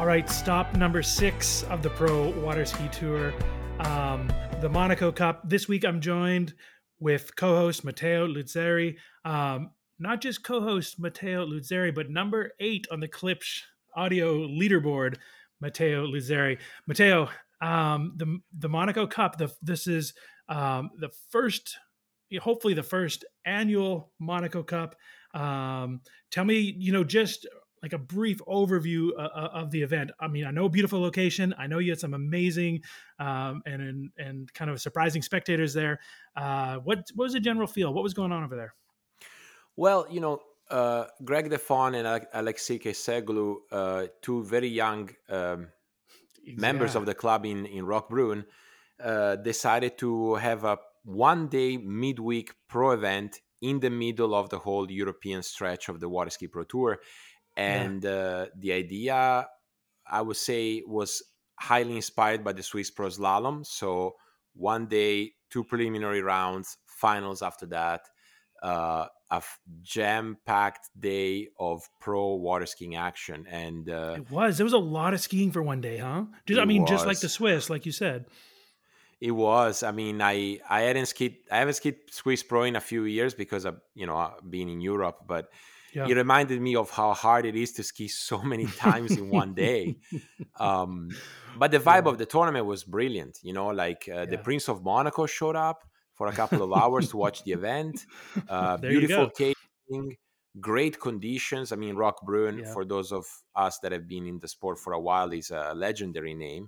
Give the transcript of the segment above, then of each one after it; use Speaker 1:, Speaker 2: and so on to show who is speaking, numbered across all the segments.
Speaker 1: All right, stop number 6 of the Pro Water Ski Tour, the Monaco Cup. This week I'm joined with co-host Matteo Luzzeri. Not just co-host Matteo Luzzeri, but number 8 on the Klipsch audio leaderboard, Matteo Luzzeri. Matteo, the Monaco Cup. This is the first, hopefully the first annual Monaco Cup. Tell me, just like a brief overview of the event. I mean, I know beautiful location. I know you had some amazing and kind of surprising spectators there. What was the general feel? What was going on over there?
Speaker 2: Well, Greg Defon and Alexei Keseglu, two very young members of the club in Roquebrune, decided to have a one-day midweek pro event in the middle of the whole European stretch of the Water Ski Pro Tour. And the idea, I would say, was highly inspired by the Swiss Pro Slalom. So one day, 2 preliminary rounds, finals after that, a jam-packed day of pro water skiing action. And
Speaker 1: there was a lot of skiing for one day, huh? Just like the Swiss, like you said.
Speaker 2: It was. I mean, I haven't skied Swiss Pro in a few years because of being in Europe, but it reminded me of how hard it is to ski so many times in one day. But the vibe of the tournament was brilliant. The Prince of Monaco showed up for a couple of hours to watch the event. Beautiful catering, great conditions. I mean, Roquebrune, for those of us that have been in the sport for a while, is a legendary name.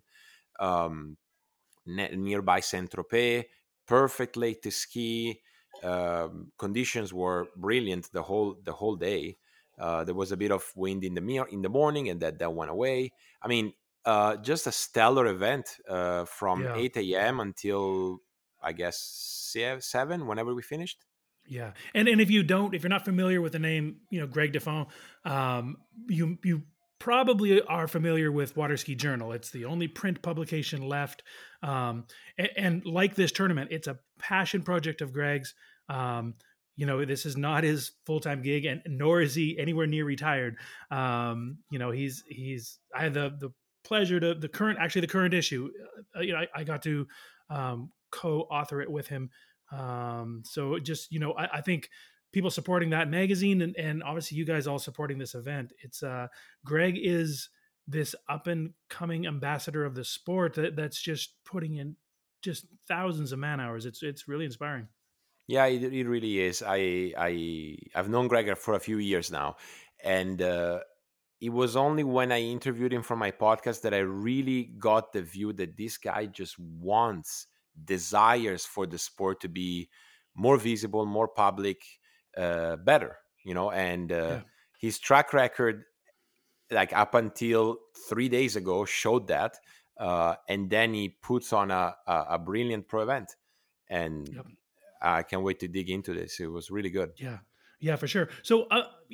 Speaker 2: Nearby Saint-Tropez, perfect lake to ski. Conditions were brilliant the whole day. There was a bit of wind in the morning, and that went away. I mean, just a stellar event from 8 a.m. until I guess 7, whenever we finished.
Speaker 1: Yeah, and if you're not familiar with the name, Greg Defon, you probably are familiar with Water Ski Journal. It's the only print publication left, and like this tournament, it's a passion project of Greg's. This is not his full-time gig, and nor is he anywhere near retired. He's I had the pleasure to the current issue. I got to co-author it with him. So just, I think people supporting that magazine and obviously you guys all supporting this event. It's Greg is this up and coming ambassador of the sport that's just putting in just thousands of man hours. It's really inspiring.
Speaker 2: Yeah, it really is. I've known Gregor for a few years now, and it was only when I interviewed him for my podcast that I really got the view that this guy just desires for the sport to be more visible, more public, better, and his track record, like up until 3 days ago, showed that, and then he puts on a brilliant pro event, and I can't wait to dig into this. It was really good.
Speaker 1: Yeah, for sure. So,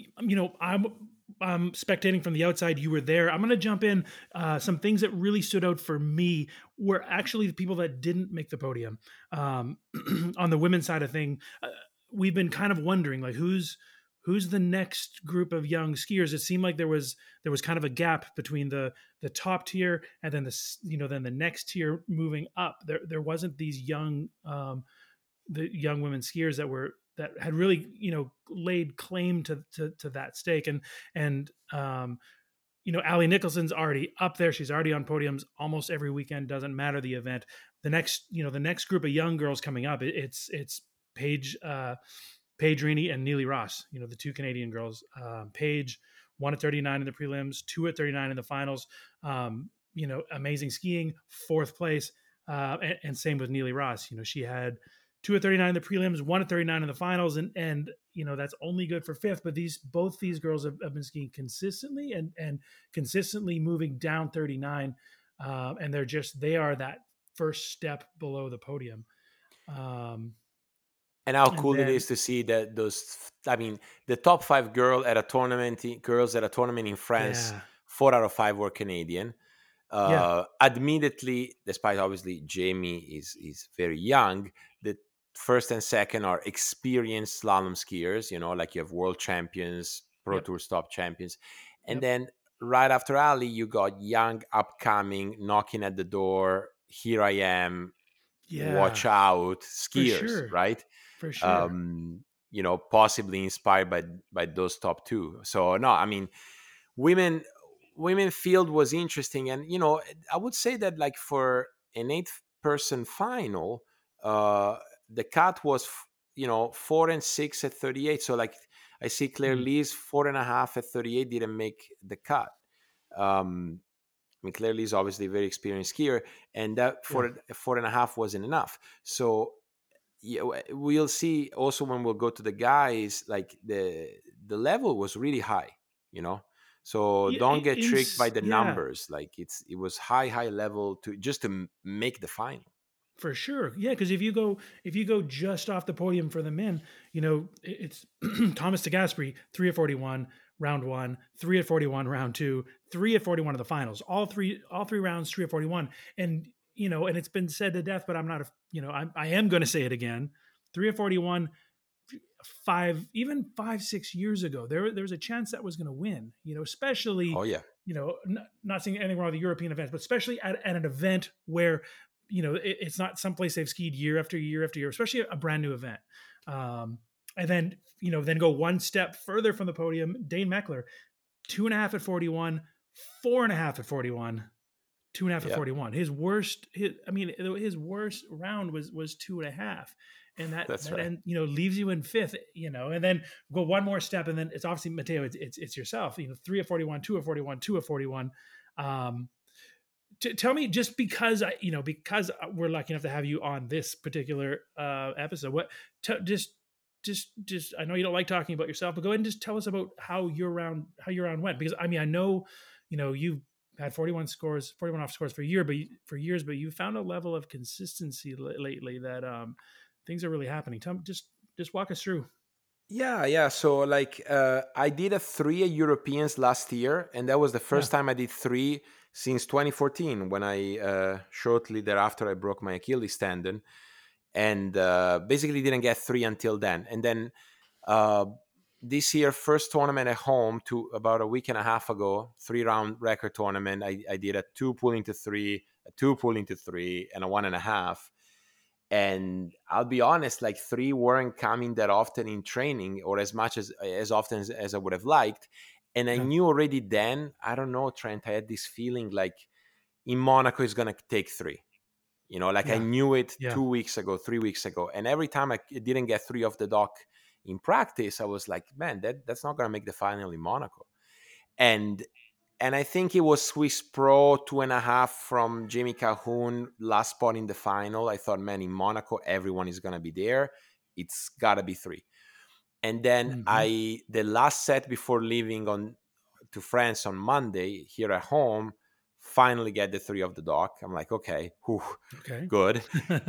Speaker 1: I'm spectating from the outside. You were there. I'm going to jump in. Some things that really stood out for me were actually the people that didn't make the podium. On the women's side of thing, we've been kind of wondering, like, who's the next group of young skiers. It seemed like there was kind of a gap between the top tier and then the next tier moving up. There wasn't these young the young women skiers that had really laid claim to that stake, and Allie Nicholson's already up there. She's already on podiums almost every weekend. Doesn't matter the event. The next group of young girls coming up, it's Paige Rini and Neely Ross. The two Canadian girls. Paige won at 39 in the prelims, 2 at 39 in the finals. Amazing skiing, 4th place, and same with Neely Ross. She had 2 at 39 in the prelims, 1 at 39 in the finals, and that's only good for 5th. But both these girls have been skiing consistently and consistently moving down 39, and they are that first step below the podium.
Speaker 2: And how cool it is to see that the top 5 girls at a tournament in France, 4 out of 5 were Canadian. Admittedly, despite obviously Jamie is very young, the first and second are experienced slalom skiers, like you have world champions, Pro Tour top champions. And then right after Ali, you got young, upcoming, knocking at the door. Here I am.
Speaker 1: Yeah,
Speaker 2: Watch out,
Speaker 1: for
Speaker 2: skiers,
Speaker 1: sure.
Speaker 2: right?
Speaker 1: For sure.
Speaker 2: Um, possibly inspired by those top two. So no, I mean, women women field was interesting, and I would say that like for an 8-person final, uh, the cut was 4 and 6 at 38. So like I see Claire
Speaker 1: Mm,
Speaker 2: Lee's 4.5 at 38 didn't make the cut. Um, I mean, Claire Lee's obviously a very experienced skier, and that
Speaker 1: yeah.
Speaker 2: 4.5 wasn't enough. So yeah, we'll see also when we'll go to the guys, like the level was really high, you know. So
Speaker 1: Yeah,
Speaker 2: don't get tricked by the
Speaker 1: yeah,
Speaker 2: numbers. Like it was high level to just to make the final.
Speaker 1: for sure. Yeah, because if you go just off the podium for the men, it's Thomas de Gasperi, 3 at 41 round one, 3 at 41 round two, 3 at 41 of the finals. All three rounds, 3 at 41. And and it's been said to death, but I'm not a I am going to say it again. 3 at 41, 5, 6 years ago, there was a chance that was going to win. Especially
Speaker 2: Oh yeah,
Speaker 1: not saying anything wrong with the European events, but especially at an event where it's not someplace they've skied year after year after year, especially a brand new event. And then then go one step further from the podium. Dane Meckler, 2.5 at 41, 4.5 at 41, 2.5 at
Speaker 2: yeah,
Speaker 1: 41. His worst round was 2.5, and
Speaker 2: that's
Speaker 1: that
Speaker 2: right.
Speaker 1: end leaves you in fifth. And then go one more step, and then it's obviously Matteo. It's yourself. 3 at 41, 2 at 41, 2 at 41. Um, tell me, just because we're lucky enough to have you on this particular episode, just I know you don't like talking about yourself, but go ahead and just tell us about how your round went, because I know you've had 41 off scores for years, but you found a level of consistency lately that things are really happening. Tell me, just walk us through.
Speaker 2: Yeah. So like I did a 3 at Europeans last year, and that was the
Speaker 1: Yeah.
Speaker 2: first time I did 3 since 2014 when I shortly thereafter I broke my Achilles tendon, and basically didn't get 3 until then. And then uh, this year, first tournament at home to about a week and a half ago, 3-round record tournament. I did a 2 pulling to 3, a 2 pulling to 3, and a 1.5. And I'll be honest, like 3 weren't coming that often in training, or as much as often as I would have liked. And I
Speaker 1: Yeah.
Speaker 2: knew already then, I don't know, Trent, I had this feeling like in Monaco is going to take 3. Like I
Speaker 1: Yeah.
Speaker 2: knew it
Speaker 1: Yeah.
Speaker 2: 2 weeks ago, 3 weeks ago. And every time I didn't get 3 off the dock in practice, I was like, man, that's not going to make the final in Monaco. And I think it was Swiss Pro 2.5 from Jamie Calhoun, last spot in the final. I thought, man, in Monaco, everyone is going to be there. It's got to be 3. And then
Speaker 1: Hmm.
Speaker 2: the last set before leaving on to France on Monday here at home, finally get the 3 of the dock. I'm like, okay, whew,
Speaker 1: Okay.
Speaker 2: good.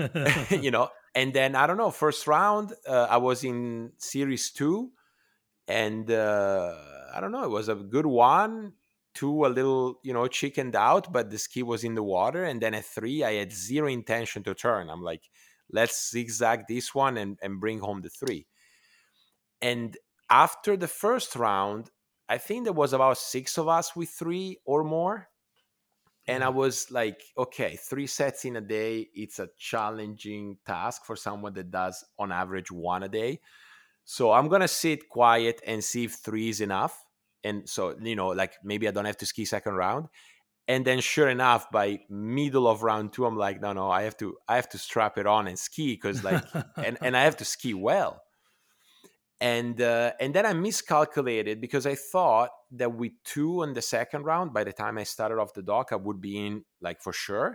Speaker 2: And then I don't know, first round, I was in series 2, and I don't know, it was a good one. 2 a little chickened out, but the ski was in the water. And then at 3 I had zero intention to turn. I'm like, let's zigzag this one and bring home the 3. And after the first round, I think there was about 6 of us with 3 or more. And I
Speaker 1: Yeah.
Speaker 2: was like, okay, 3 sets in a day, it's a challenging task for someone that does on average 1 a day. So I'm gonna sit quiet and see if 3 is enough. And so, like maybe I don't have to ski second round. And then sure enough, by middle of round 2, I'm like, no, I have to strap it on and ski, because like, and I have to ski well. And then I miscalculated, because I thought that with 2 in the second round, by the time I started off the dock, I would be in like for sure.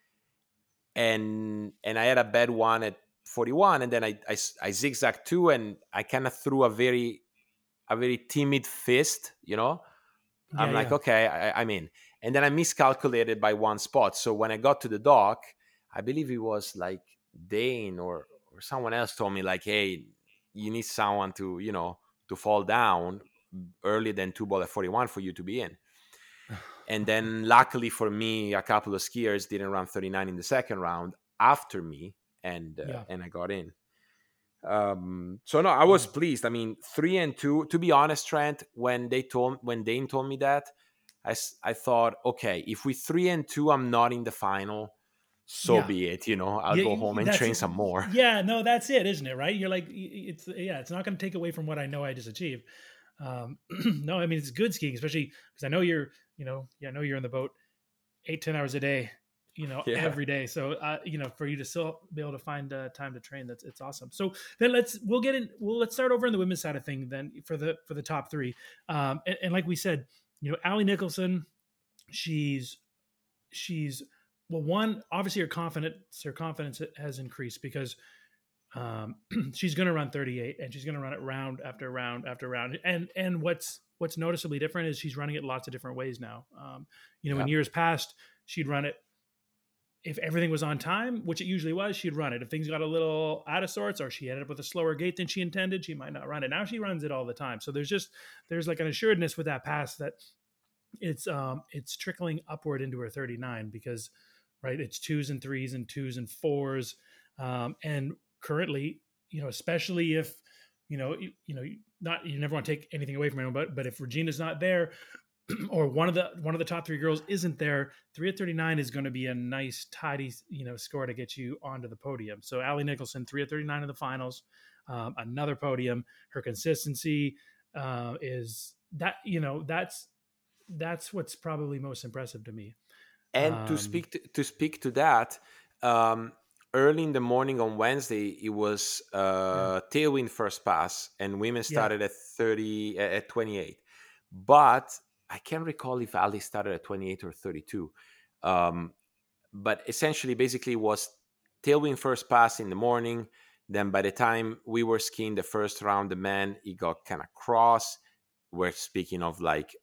Speaker 2: And I had a bad one at 41, and then I zigzagged 2, and I kind of threw a very timid fist.
Speaker 1: Yeah.
Speaker 2: I'm like,
Speaker 1: Yeah.
Speaker 2: okay, I'm in. And then I miscalculated by 1 spot. So when I got to the dock, I believe it was like Dane or someone else told me like, hey, you need someone to fall down earlier than 2 ball at 41 for you to be in. And then luckily for me, a couple of skiers didn't run 39 in the second round after me, and
Speaker 1: Yeah.
Speaker 2: I got in. So no, I was
Speaker 1: Wow.
Speaker 2: pleased. I mean, 3 and 2. To be honest, Trent, when Dane told me that, I thought, okay, if we 3-2, I'm not in the final, so
Speaker 1: Yeah.
Speaker 2: be it. I'll
Speaker 1: Yeah,
Speaker 2: go home and
Speaker 1: that's
Speaker 2: train some more.
Speaker 1: yeah, no, that's it, isn't it? Right? You're like, it's not going to take away from what I know I just achieved. No, I mean it's good skiing, especially because I know I know you're in the boat 8-10 hours a day,
Speaker 2: Yeah.
Speaker 1: every day. So, for you to still be able to find time to train, it's awesome. So then let's start over in the women's side of thing then for the top three. And like we said, Allie Nicholson, she's she's well, one, obviously her confidence has increased because she's going to run 38 and she's going to run it round after round after round. And what's noticeably different is she's running it lots of different ways now. In
Speaker 2: Yeah.
Speaker 1: years past, she'd run it if everything was on time, which it usually was. She'd run it. If things got a little out of sorts or she ended up with a slower gait than she intended, she might not run it. Now she runs it all the time. So there's like an assuredness with that pass that it's trickling upward into her 39 because right, it's twos and threes and twos and fours. And currently, especially if not, you never want to take anything away from anyone, but if Regina's not there, or one of the top three girls isn't there, 3 at 39 is going to be a nice tidy score to get you onto the podium. So Allie Nicholson, 3 at 39 in the finals, another podium. Her consistency is that that's what's probably most impressive to me.
Speaker 2: And
Speaker 1: Um,
Speaker 2: to speak to that, um, early in the morning on Wednesday, it was
Speaker 1: yeah,
Speaker 2: tailwind first pass, and women
Speaker 1: yeah,
Speaker 2: started at 30 at 28. But I can't recall if Ali started at 28 or 32. Um, but essentially, basically, it was tailwind first pass in the morning. Then by the time we were skiing the first round, the man, he got kind of cross. We're speaking of like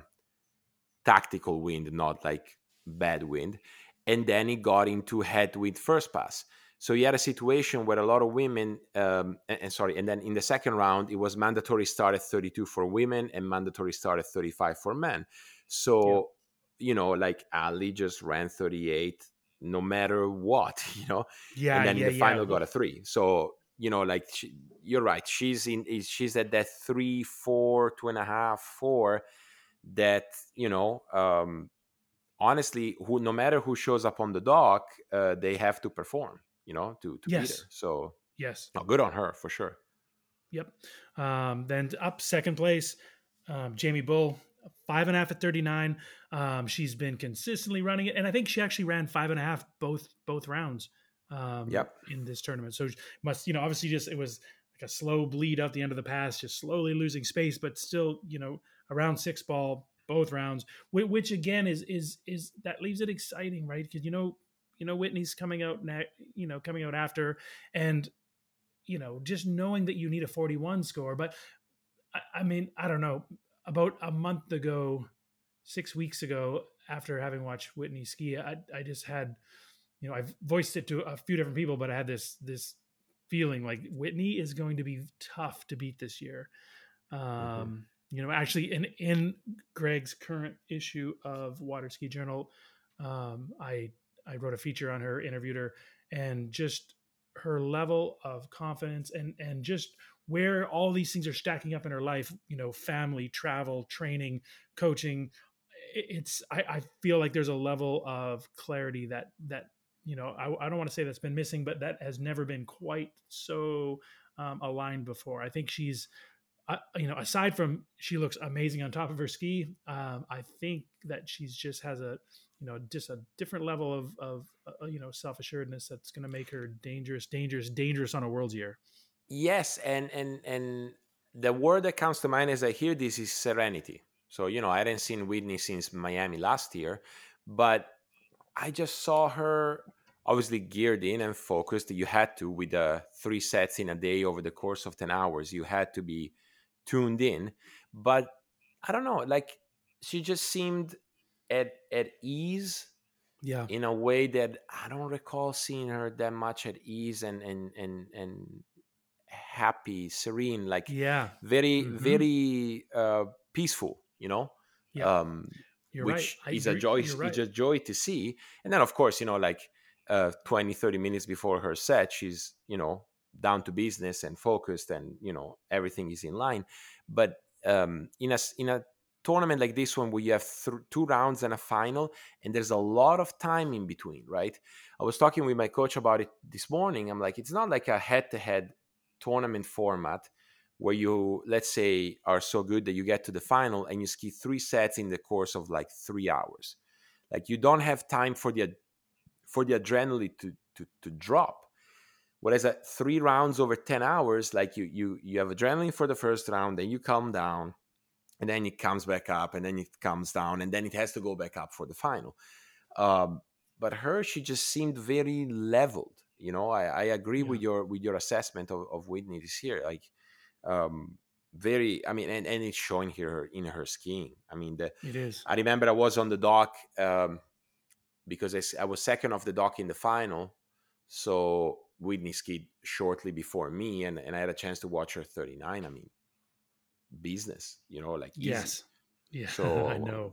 Speaker 2: tactical wind, not like bad wind. And then he got into headwind first pass. So he had a situation where a lot of women, and then in the second round, it was mandatory start at 32 for women and mandatory start at 35 for men.
Speaker 1: yeah,
Speaker 2: So, like Ali just ran 38 no matter what,
Speaker 1: yeah,
Speaker 2: and then in
Speaker 1: yeah,
Speaker 2: the
Speaker 1: yeah.
Speaker 2: final got a three. So, like you're right. She's at that 3, 4, 2.5, 4 that honestly, who no matter who shows up on the dock, they have to perform, to be
Speaker 1: Yes,
Speaker 2: there. So
Speaker 1: yes,
Speaker 2: good on her for sure.
Speaker 1: yep. Then up second place, Jamie Bull, 5.5 at 39. She's been consistently running it, and I think she actually ran 5.5 both rounds
Speaker 2: Yep.
Speaker 1: in this tournament. So she must, obviously, just it was like a slow bleed out the end of the pass, just slowly losing space, but still, around six ball both rounds, which again is that leaves it exciting, right? Because Whitney's coming out coming out after, and just knowing that you need a 41 score. But I mean, I don't know. About a month ago, 6 weeks ago, after having watched Whitney ski, I just had, I've voiced it to a few different people, but I had this feeling like Whitney is going to be tough to beat this year.
Speaker 2: Hmm.
Speaker 1: Actually, in Greg's current issue of Water Ski Journal, I wrote a feature on her, interviewed her, and just her level of confidence and just where all these things are stacking up in her life. Family, travel, training, coaching. I feel like there's a level of clarity that I don't want to say that's been missing, but that has never been quite so aligned before. I think she's aside from she looks amazing on top of her ski, I think that she's just has just a different level of self assuredness that's going to make her dangerous, dangerous, dangerous on a world's year.
Speaker 2: Yes, and the word that comes to mind as I hear this is serenity. So I hadn't seen Whitney since Miami last year, but I just saw her obviously geared in and focused. You had to, with the 3 sets in a day over the course of 10 hours, you had to be tuned in. But I don't know, like she just seemed at ease
Speaker 1: Yeah,
Speaker 2: in a way that I don't recall seeing her that much at ease and happy, serene, like
Speaker 1: yeah,
Speaker 2: very,
Speaker 1: hmm,
Speaker 2: very peaceful,
Speaker 1: yeah.
Speaker 2: um,
Speaker 1: You're right.
Speaker 2: which
Speaker 1: I
Speaker 2: is a
Speaker 1: agree.
Speaker 2: joy,
Speaker 1: You're
Speaker 2: it's
Speaker 1: right.
Speaker 2: a joy to see. And then, of course, 20, 30 minutes before her set, she's, down to business and focused and, everything is in line. But in a tournament like this one where you have 2 rounds and a final, and there's a lot of time in between, right? I was talking with my coach about it this morning. I'm like, it's not like a head-to-head tournament format where you, let's say, are so good that you get to the final and you ski 3 sets in the course of like 3 hours. Like, you don't have time for the adrenaline to drop. Whereas at 3 rounds over 10 hours, like you have adrenaline for the first round, then you calm down, and then it comes back up, and then it comes down, and then it has to go back up for the final. But she just seemed very leveled. I agree with your assessment of Whitney this year. Like, very, I mean, and it's showing here in her skiing. I mean,
Speaker 1: it is.
Speaker 2: I remember I was on the dock because I was second off the dock in the final. So Whitney skied shortly before me, and I had a chance to watch her 39. I mean, business, like easy.
Speaker 1: Yes. Yeah.
Speaker 2: So
Speaker 1: I know.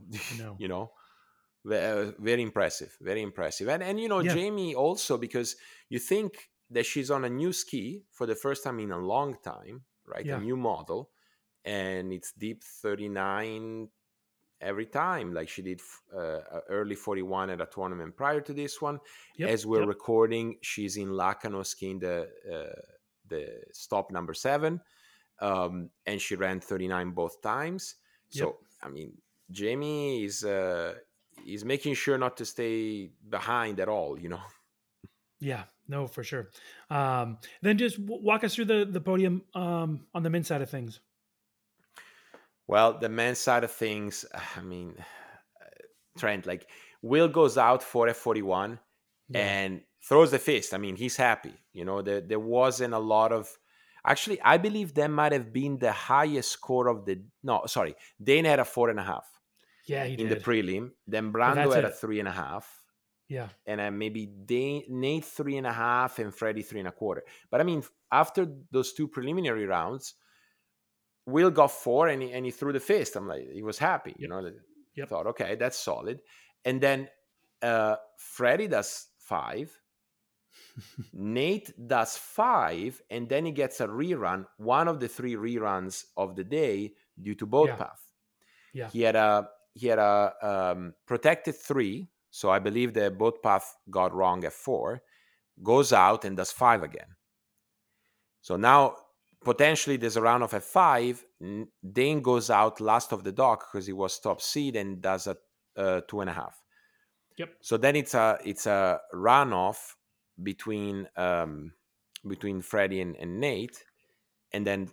Speaker 2: Very impressive, very impressive. And Jamie also, because you think that she's on a new ski for the first time in a long time, right?
Speaker 1: Yeah.
Speaker 2: A new model, and it's deep 39 every time. Like, she did early 41 at a tournament prior to this one. As we're recording, she's in Lacanau skiing the stop number 7, and she ran 39 both times. So I mean, Jamie is making sure not to stay behind at all.
Speaker 1: Yeah, no, for sure. Then just walk us through the podium on the men's side of things.
Speaker 2: Well, the men's side of things, I mean, Trent, like, Will goes out for F41 and throws the fist. I mean, he's happy. There wasn't a lot of. Actually, I believe that might have been the highest score of the. No, sorry, Dane had a 4.5.
Speaker 1: Yeah, he
Speaker 2: in
Speaker 1: did.
Speaker 2: the prelim. Then Brando had a 3.5.
Speaker 1: Yeah,
Speaker 2: and maybe Nate 3.5 and Freddie 3.25. But I mean, after those 2 preliminary rounds, Will got 4 and he threw the fist. I'm like, he was happy, Thought, okay, that's solid. And then Freddie does 5. Nate does 5, and then he gets a rerun, one of the 3 reruns of the day due to boat path.
Speaker 1: Yeah,
Speaker 2: He had a protected 3, so I believe the boat path got wrong at 4, goes out and does 5 again. So now potentially there's a round of F5. Dane goes out last of the dock because he was top seed and does a 2.5.
Speaker 1: Yep.
Speaker 2: So then it's a runoff between Freddie and Nate, and then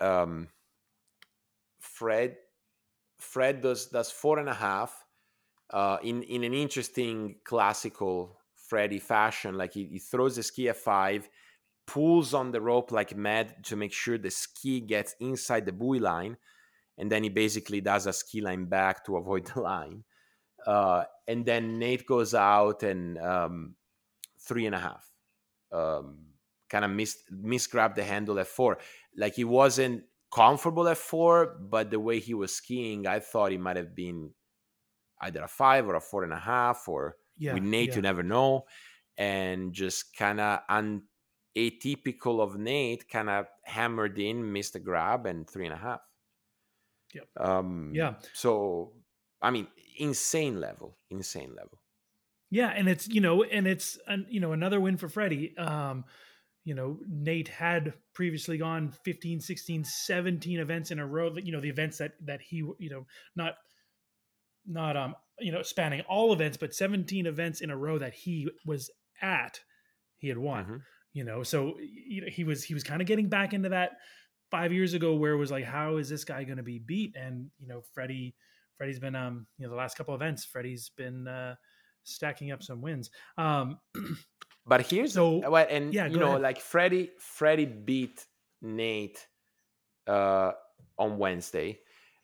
Speaker 2: Fred does 4.5 in an interesting classical Freddie fashion. Like, he throws the ski at 5, pulls on the rope like mad to make sure the ski gets inside the buoy line, and then he basically does a ski line back to avoid the line. And then Nate goes out and 3.5. Kind of misgrabbed the handle at 4. Like, he wasn't comfortable at 4, but the way he was skiing, I thought he might have been either a 5 or a 4.5, or with Nate, you never know. And just kind of atypical of Nate, kind of hammered in, missed a grab, and 3.5.
Speaker 1: Yep.
Speaker 2: So, I mean, insane level.
Speaker 1: Yeah, and it's another win for Freddie. Nate had previously gone 15, 16, 17 events in a row. The events that he not spanning all events, but 17 events in a row that he was at, he had won. So he was kind of getting back into that 5 years ago where it was like, how is this guy going to be beat? And Freddie's been the last couple events, Freddie's been stacking up some wins.
Speaker 2: But here's like Freddie beat Nate on Wednesday.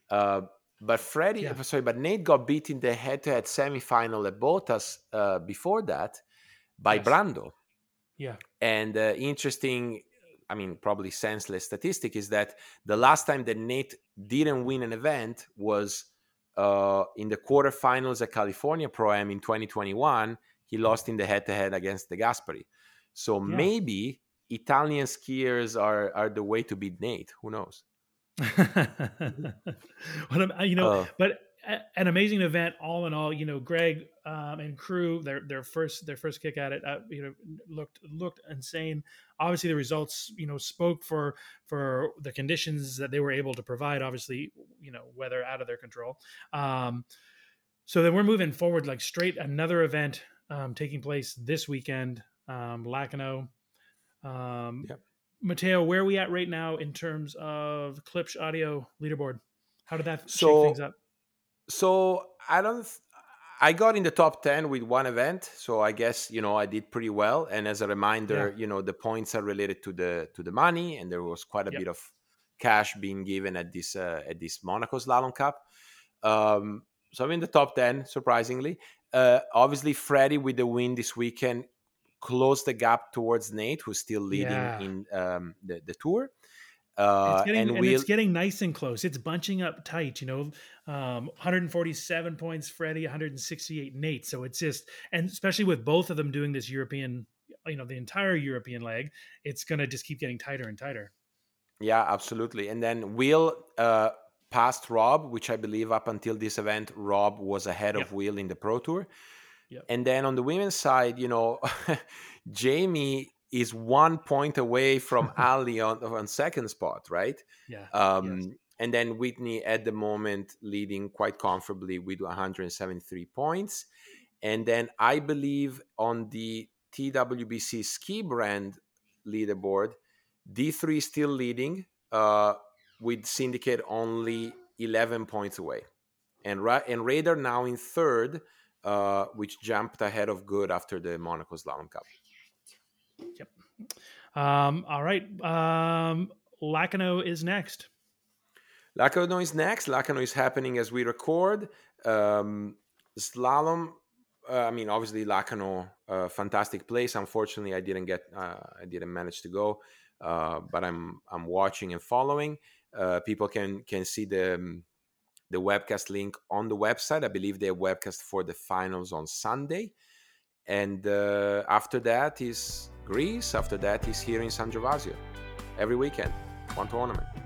Speaker 2: But Nate got beat in the head-to-head semifinal at Bottas before that by Brando.
Speaker 1: Yeah.
Speaker 2: And interesting, I mean, probably senseless statistic is that the last time that Nate didn't win an event was in the quarterfinals at California Pro-Am in 2021. He lost in the head-to-head against De Gasperi. So maybe Italian skiers are the way to beat Nate. Who knows? Uh,
Speaker 1: But an amazing event all in all. Greg and crew, their first kick at it, looked insane. Obviously, the results spoke for the conditions that they were able to provide. Obviously, weather out of their control. So then we're moving forward like straight another event taking place this weekend, Lacanau. Um,
Speaker 2: yeah.
Speaker 1: Mateo, where are we at right now in terms of Klipsch audio leaderboard? How did that shake things
Speaker 2: So
Speaker 1: up?
Speaker 2: so I don't. I got in the top 10 with one event, so I guess I did pretty well. And as a
Speaker 1: Yeah.
Speaker 2: reminder, the points are related to the money, and there was quite a
Speaker 1: Yep.
Speaker 2: bit of cash being given at this Monaco Slalom Cup. So I'm in the top 10, surprisingly. Obviously, Freddie with the win this weekend closed the gap towards Nate, who's still leading
Speaker 1: Yeah.
Speaker 2: in the tour.
Speaker 1: It's getting
Speaker 2: And
Speaker 1: and it's
Speaker 2: we'll
Speaker 1: getting nice and close. It's bunching up tight, 147 points Freddie, 168 Nate. So it's just, and especially with both of them doing this European, the entire European leg, it's gonna just keep getting tighter and tighter.
Speaker 2: Yeah, absolutely. And then Will passed Rob, which I believe up until this event, Rob was ahead
Speaker 1: Yep.
Speaker 2: of Will in the Pro Tour.
Speaker 1: Yep.
Speaker 2: And then on the women's side, Jamie is 1 point away from Ali on second spot, right?
Speaker 1: Yeah. Yes.
Speaker 2: And then Whitney at the moment leading quite comfortably with 173 points. And then I believe on the TWBC ski brand leaderboard, D3 is still leading with Syndicate only 11 points away. And Raider now in third, which jumped ahead of Good after the Monaco Slalom Cup.
Speaker 1: Yep. All right. Lacanau is next.
Speaker 2: Lacanau is next. Lacanau is happening as we record. Slalom. Obviously Lacanau, fantastic place. Unfortunately, I didn't manage to go, but I'm watching and following. People can see the webcast link on the website. I believe they have webcast for the finals on Sunday, and after that is Greece. After that is here in San Gervasio every weekend, one tournament.